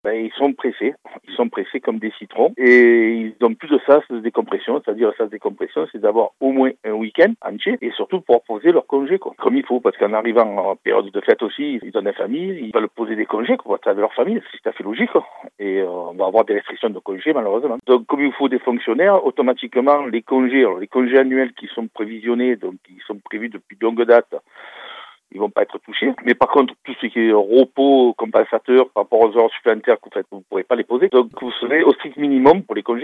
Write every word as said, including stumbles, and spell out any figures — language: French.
Ben, ils sont pressés, ils sont pressés comme des citrons et ils ont plus de sas de décompression, c'est-à-dire sas de décompression, c'est d'avoir au moins un week-end entier et surtout pour poser leur congé quoi, comme il faut, parce qu'en arrivant en période de fête aussi, ils ont des familles, ils veulent poser des congés quoi, de leur famille, c'est tout à fait logique quoi. Et euh, on va avoir des restrictions de congés malheureusement. Donc comme il faut des fonctionnaires, automatiquement les congés, alors les congés annuels qui sont prévisionnés, donc qui sont prévus depuis de longue date, ils vont pas être touchés. Mais par contre, tout ce qui est repos compensateur par rapport aux heures supplémentaires que vous faites, vous ne pourrez pas les poser. Donc vous serez au strict minimum pour les congés.